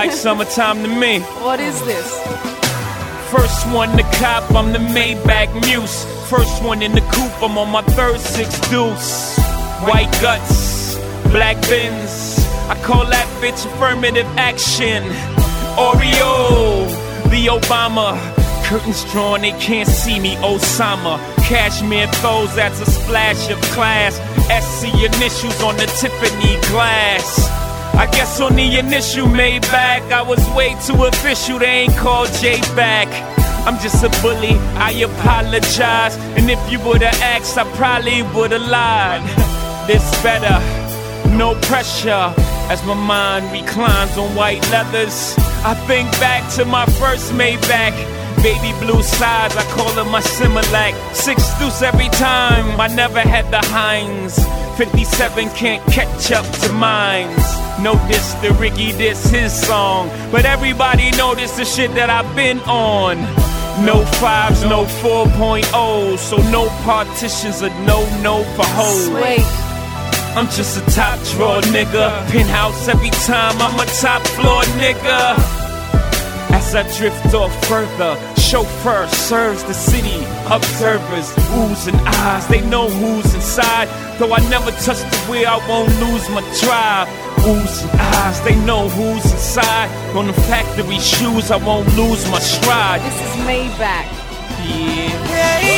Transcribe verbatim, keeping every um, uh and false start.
like summertime to me. What is this? First one to cop, I'm the Maybach Muse. First one in the coupe, I'm on my third six deuce. White guts, black bins, I call that bitch affirmative action. Oreo, the Obama, curtains drawn, they can't see me, Osama. Cashmere throws, that's a splash of class. S C initials on the Tiffany glass. I guess on the initial Maybach, I was way too official, they ain't called J back. I'm just a bully, I apologize. And if you would've asked, I probably would've lied. This better, no pressure, as my mind reclines on white leathers. I think back to my first Maybach, baby blue sides, I call it my Similac. Six deuce every time, I never had the Heinz. fifty-seven can't catch up to mines. No diss to Ricky, this his song, but everybody know this the shit that I've been on. No fives, no four point ohs, so no partitions or no no for hoes. Wait. I'm just a top drawer nigga. Penthouse every time, I'm a top floor nigga. As I drift off further, chauffeur serves the city. Observers, oohs and ahs, they know who's inside. Though I never touch the wheel, I won't lose my drive. Oohs and ahs, they know who's inside. On the factory shoes, I won't lose my stride. This is Maybach. Yeah.